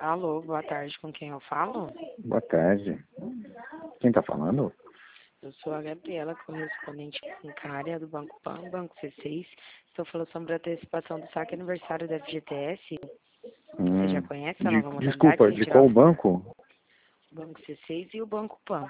Alô, boa tarde, com quem eu falo? Boa tarde. Quem está falando? Eu sou a Gabriela, correspondente bancária do Banco PAN, Banco C6. Estou falando sobre a antecipação do saque aniversário da FGTS. Você já conhece a nova modalidade? Desculpa, de qual banco? O Banco C6 e o Banco PAN.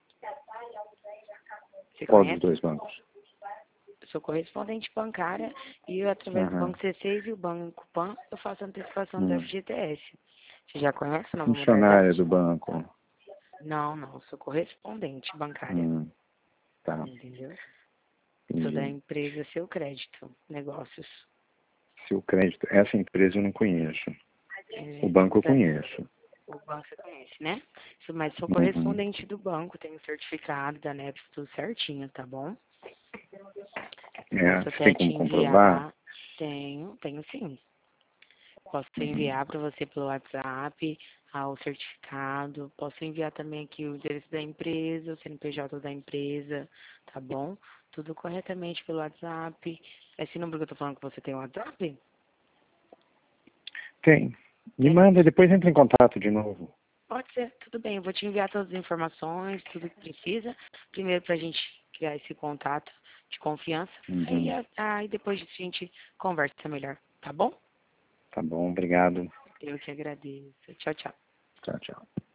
Você Qual dos conhece? dois bancos? Eu sou correspondente bancária e eu, através do Banco C6 e o Banco PAN, eu faço a antecipação do FGTS. Você já conhece a nova Funcionária modalidade? do banco. Não, eu sou correspondente bancária. Tá, Entendeu? Sou da entendi. empresa Seu Crédito Negócios. Seu crédito, essa empresa eu não conheço. O É, banco eu conheço. o banco você conhece, né? Mas sou Uhum. correspondente do banco, tenho certificado da NEPS, tudo certinho, tá bom? É, Posso você até tem te como comprovar? enviar. Tenho sim. Posso enviar para você pelo WhatsApp o certificado. Posso enviar também aqui o endereço da empresa, o CNPJ da empresa, tá bom? Tudo corretamente pelo WhatsApp. Esse número que eu tô falando que você tem o WhatsApp? Tem. Me Tem? manda, depois entra em contato de novo. Pode ser, tudo bem. Eu vou te enviar todas as informações, tudo que precisa. Primeiro para a gente criar esse contato de confiança. Uhum. Aí depois a gente conversa melhor, tá bom? Tá bom, obrigado. Eu que agradeço. Tchau, tchau. Tchau, tchau.